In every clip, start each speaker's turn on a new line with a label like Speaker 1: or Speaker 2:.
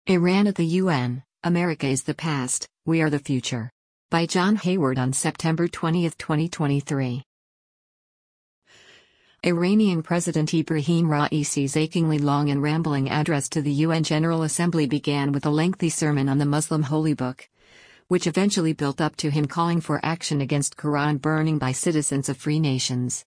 Speaker 1: Iran at the UN, America is the past, we are the future. By John Hayward on September 20, 2023. Iranian President Ebrahim Raisi's achingly long and rambling address to the UN General Assembly began with a lengthy sermon on the Muslim holy book, which eventually built up to him calling for action against Quran burning by citizens of free nations.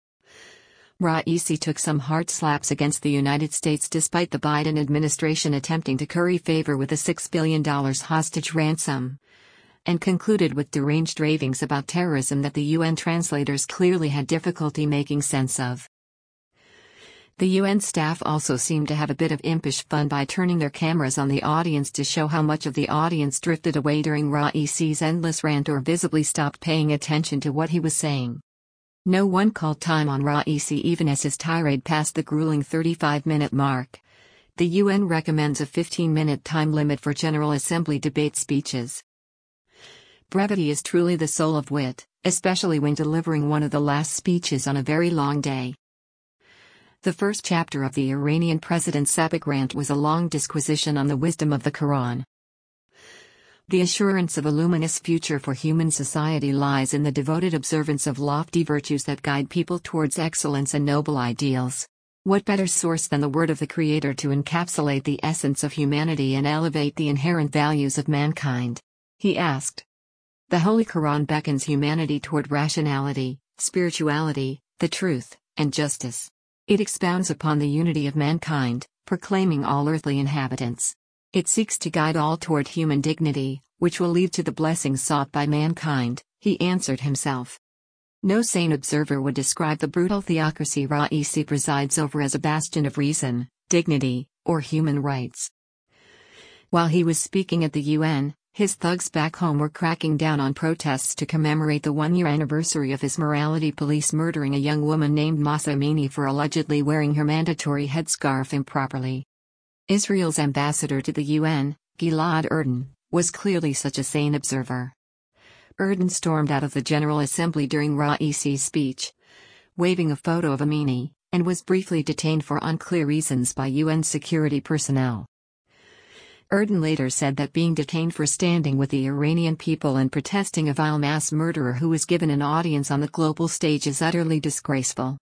Speaker 1: Raisi took some hard slaps against the United States despite the Biden administration attempting to curry favor with a $6 billion hostage ransom, and concluded with deranged ravings about terrorism that the UN translators clearly had difficulty making sense of. The UN staff also seemed to have a bit of impish fun by turning their cameras on the audience to show how much of the audience drifted away during Raisi's endless rant or visibly stopped paying attention to what he was saying. No one called time on Raisi even as his tirade passed the grueling 35-minute mark. The UN recommends a 15-minute time limit for General Assembly debate speeches. Brevity is truly the soul of wit, especially when delivering one of the last speeches on a very long day. The first chapter of the Iranian president's epic rant was a long disquisition on the wisdom of the Quran. The assurance of a luminous future for human society lies in the devoted observance of lofty virtues that guide people towards excellence and noble ideals. What better source than the word of the Creator to encapsulate the essence of humanity and elevate the inherent values of mankind? He asked. The Holy Quran beckons humanity toward rationality, spirituality, the truth, and justice. It expounds upon the unity of mankind, proclaiming all earthly inhabitants. It seeks to guide all toward human dignity, which will lead to the blessings sought by mankind, he answered himself. No sane observer would describe the brutal theocracy Raisi presides over as a bastion of reason, dignity, or human rights. While he was speaking at the UN, his thugs back home were cracking down on protests to commemorate the one-year anniversary of his morality police murdering a young woman named Mahsa Amini for allegedly wearing her mandatory headscarf improperly. Israel's ambassador to the UN, Gilad Erdan, was clearly such a sane observer. Erdan stormed out of the General Assembly during Raisi's speech, waving a photo of Amini, and was briefly detained for unclear reasons by UN security personnel. Erdan later said that being detained for standing with the Iranian people and protesting a vile mass murderer who was given an audience on the global stage is utterly disgraceful.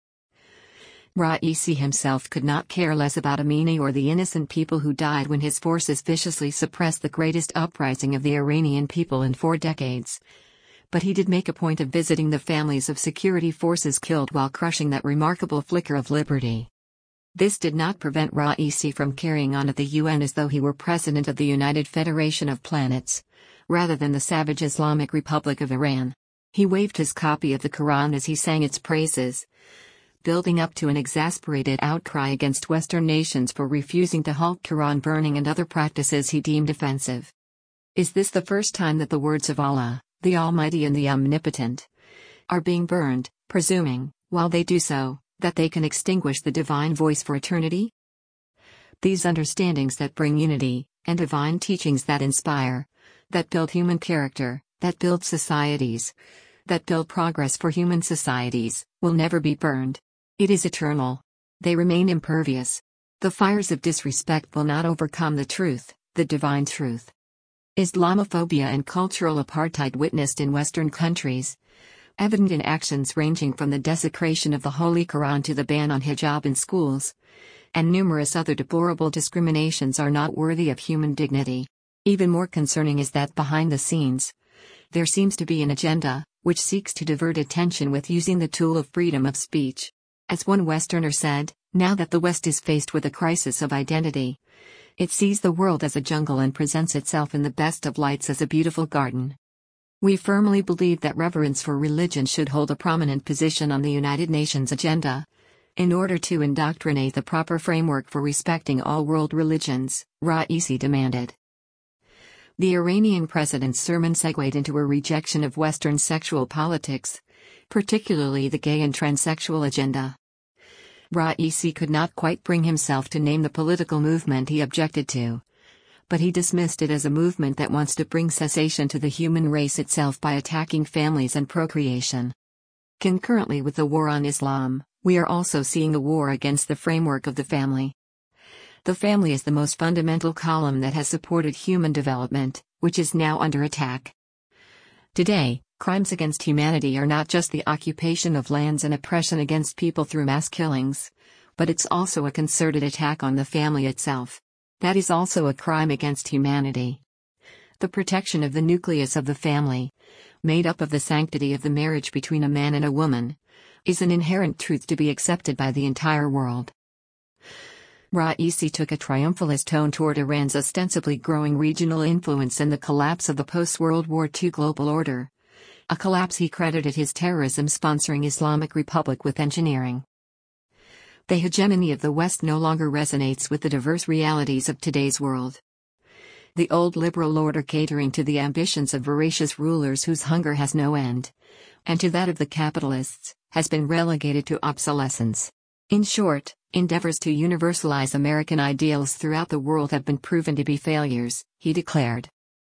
Speaker 1: Raisi himself could not care less about Amini or the innocent people who died when his forces viciously suppressed the greatest uprising of the Iranian people in 4 decades. But he did make a point of visiting the families of security forces killed while crushing that remarkable flicker of liberty. This did not prevent Raisi from carrying on at the UN as though he were president of the United Federation of Planets, rather than the savage Islamic Republic of Iran. He waved his copy of the Quran as he sang its praises, building up to an exasperated outcry against Western nations for refusing to halt Quran burning and other practices he deemed offensive. Is this the first time that the words of Allah, the Almighty and the Omnipotent, are being burned, presuming, while they do so, that they can extinguish the divine voice for eternity? These understandings that bring unity, and divine teachings that inspire, that build human character, that build societies, that build progress for human societies, will never be burned. It is eternal. They remain impervious. The fires of disrespect will not overcome the truth, the divine truth. Islamophobia and cultural apartheid witnessed in Western countries, evident in actions ranging from the desecration of the Holy Quran to the ban on hijab in schools, and numerous other deplorable discriminations are not worthy of human dignity. Even more concerning is that behind the scenes, there seems to be an agenda, which seeks to divert attention with using the tool of freedom of speech. As one Westerner said, now that the West is faced with a crisis of identity, it sees the world as a jungle and presents itself in the best of lights as a beautiful garden. We firmly believe that reverence for religion should hold a prominent position on the United Nations agenda, in order to indoctrinate the proper framework for respecting all world religions, Raisi demanded. The Iranian president's sermon segued into a rejection of Western sexual politics, particularly the gay and transsexual agenda. Raisi could not quite bring himself to name the political movement he objected to, but he dismissed it as a movement that wants to bring cessation to the human race itself by attacking families and procreation. Concurrently with the war on Islam, we are also seeing a war against the framework of the family. The family is the most fundamental column that has supported human development, which is now under attack. Today, crimes against humanity are not just the occupation of lands and oppression against people through mass killings, but it's also a concerted attack on the family itself. That is also a crime against humanity. The protection of the nucleus of the family, made up of the sanctity of the marriage between a man and a woman, is an inherent truth to be accepted by the entire world. Raisi took a triumphalist tone toward Iran's ostensibly growing regional influence and the collapse of the post-World War II global order. A collapse he credited his terrorism-sponsoring Islamic Republic with engineering. The hegemony of the West no longer resonates with the diverse realities of today's world. The old liberal order catering to the ambitions of voracious rulers whose hunger has no end, and to that of the capitalists, has been relegated to obsolescence. In short, endeavors to universalize American ideals throughout the world have been proven to be failures, he declared.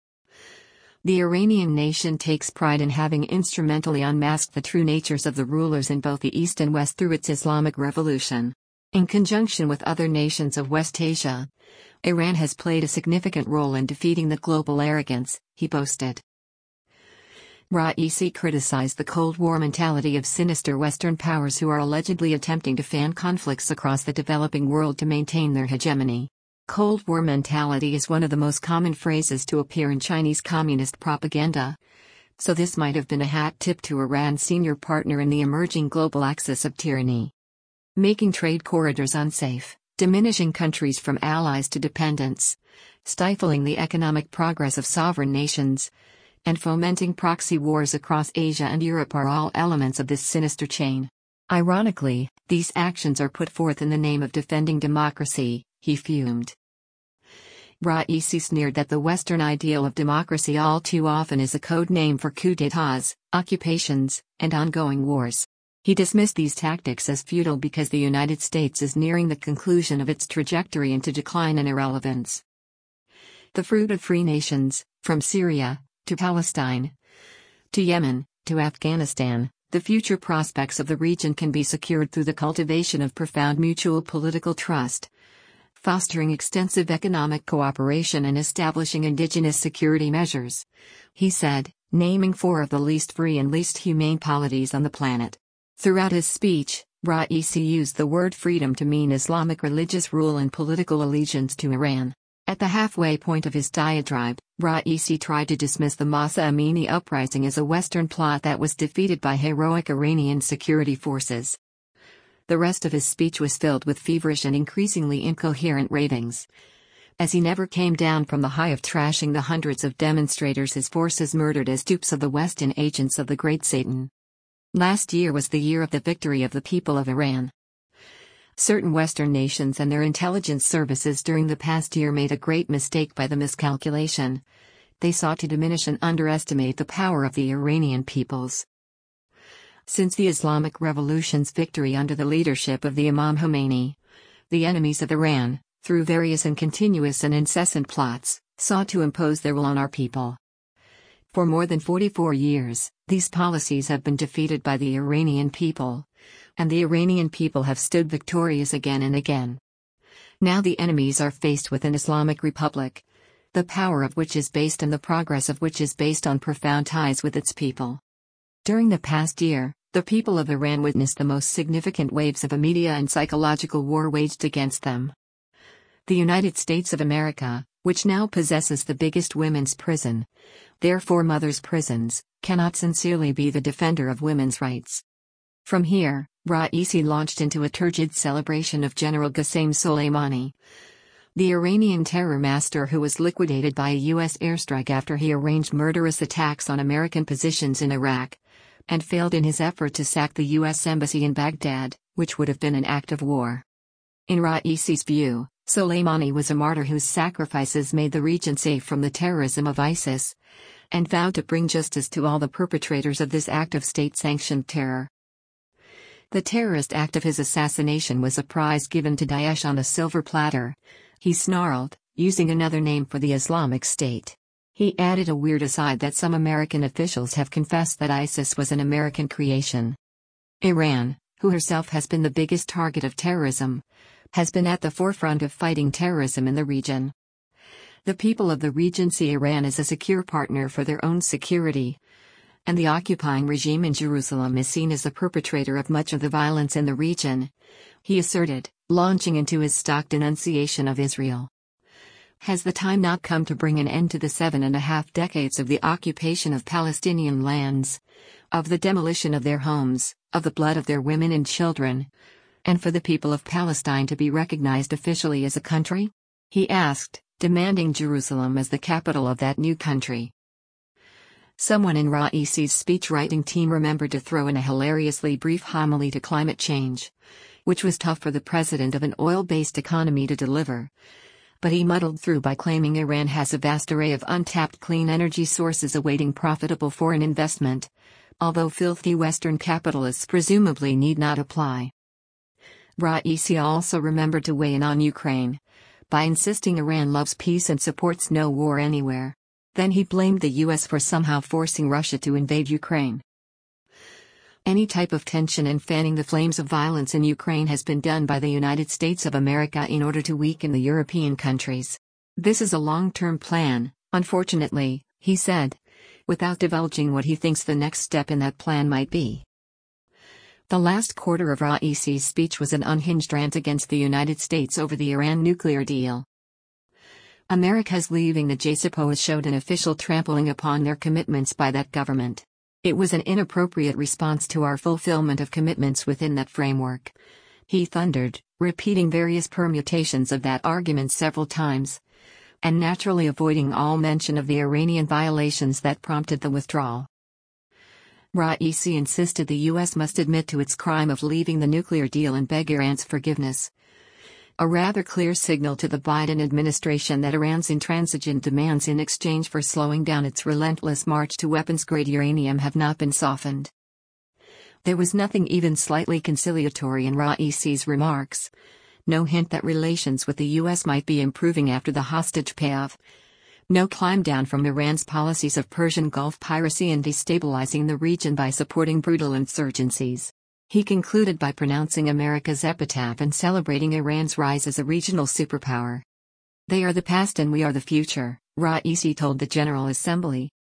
Speaker 1: The Iranian nation takes pride in having instrumentally unmasked the true natures of the rulers in both the East and West through its Islamic Revolution. In conjunction with other nations of West Asia, Iran has played a significant role in defeating the global arrogance, he boasted. Raisi criticized the Cold War mentality of sinister Western powers who are allegedly attempting to fan conflicts across the developing world to maintain their hegemony. Cold War mentality is one of the most common phrases to appear in Chinese communist propaganda, so this might have been a hat tip to Iran's senior partner in the emerging global axis of tyranny. Making trade corridors unsafe, diminishing countries from allies to dependents, stifling the economic progress of sovereign nations, and fomenting proxy wars across Asia and Europe are all elements of this sinister chain. Ironically, these actions are put forth in the name of defending democracy, he fumed. Raisi sneered that the Western ideal of democracy all too often is a code name for coups d'états, occupations, and ongoing wars. He dismissed these tactics as futile because the United States is nearing the conclusion of its trajectory into decline and irrelevance. The fruit of free nations, from Syria to Palestine, to Yemen, to Afghanistan, the future prospects of the region can be secured through the cultivation of profound mutual political trust, fostering extensive economic cooperation and establishing indigenous security measures, he said, naming 4 of the least free and least humane polities on the planet. Throughout his speech, Raisi used the word freedom to mean Islamic religious rule and political allegiance to Iran. At the halfway point of his diatribe, Raisi tried to dismiss the Mahsa Amini uprising as a Western plot that was defeated by heroic Iranian security forces. The rest of his speech was filled with feverish and increasingly incoherent ravings, as he never came down from the high of trashing the hundreds of demonstrators his forces murdered as dupes of the West and agents of the Great Satan. Last year was the year of the victory of the people of Iran. Certain Western nations and their intelligence services during the past year made a great mistake by the miscalculation. They sought to diminish and underestimate the power of the Iranian peoples. Since the Islamic Revolution's victory under the leadership of the Imam Khomeini, the enemies of Iran, through various and continuous and incessant plots, sought to impose their will on our people. For more than 44 years, these policies have been defeated by the Iranian people, and the Iranian people have stood victorious again and again. Now the enemies are faced with an Islamic Republic, the power of which is based and the progress of which is based on profound ties with its people. During the past year, the people of Iran witnessed the most significant waves of a media and psychological war waged against them. The United States of America, which now possesses the biggest women's prison, therefore mothers' prisons, cannot sincerely be the defender of women's rights. From here, Raisi launched into a turgid celebration of General Qasem Soleimani, the Iranian terror master who was liquidated by a U.S. airstrike after he arranged murderous attacks on American positions in Iraq, and failed in his effort to sack the U.S. embassy in Baghdad, which would have been an act of war. In Raisi's view, Soleimani was a martyr whose sacrifices made the region safe from the terrorism of ISIS, and vowed to bring justice to all the perpetrators of this act of state-sanctioned terror. The terrorist act of his assassination was a prize given to Daesh on a silver platter, he snarled, using another name for the Islamic State. He added a weird aside that some American officials have confessed that ISIS was an American creation. Iran, who herself has been the biggest target of terrorism, has been at the forefront of fighting terrorism in the region. The people of the region see Iran as a secure partner for their own security, and the occupying regime in Jerusalem is seen as the perpetrator of much of the violence in the region, he asserted, launching into his stock denunciation of Israel. Has the time not come to bring an end to the 7.5 decades of the occupation of Palestinian lands, of the demolition of their homes, of the blood of their women and children, and for the people of Palestine to be recognized officially as a country? He asked, demanding Jerusalem as the capital of that new country. Someone in Raisi's speechwriting team remembered to throw in a hilariously brief homily to climate change, which was tough for the president of an oil-based economy to deliver. But he muddled through by claiming Iran has a vast array of untapped clean energy sources awaiting profitable foreign investment, although filthy Western capitalists presumably need not apply. Raisi also remembered to weigh in on Ukraine, by insisting Iran loves peace and supports no war anywhere. Then he blamed the US for somehow forcing Russia to invade Ukraine. Any type of tension and fanning the flames of violence in Ukraine has been done by the United States of America in order to weaken the European countries. This is a long-term plan, unfortunately, he said, without divulging what he thinks the next step in that plan might be. The last quarter of Raisi's speech was an unhinged rant against the United States over the Iran nuclear deal. America's leaving the JCPOA showed an official trampling upon their commitments by that government. It was an inappropriate response to our fulfillment of commitments within that framework, he thundered, repeating various permutations of that argument several times, and naturally avoiding all mention of the Iranian violations that prompted the withdrawal. Raisi insisted the U.S. must admit to its crime of leaving the nuclear deal and beg Iran's forgiveness. A rather clear signal to the Biden administration that Iran's intransigent demands in exchange for slowing down its relentless march to weapons-grade uranium have not been softened. There was nothing even slightly conciliatory in Raisi's remarks. No hint that relations with the U.S. might be improving after the hostage payoff. No climb down from Iran's policies of Persian Gulf piracy and destabilizing the region by supporting brutal insurgencies. He concluded by pronouncing America's epitaph and celebrating Iran's rise as a regional superpower. They are the past and we are the future, Raisi told the General Assembly.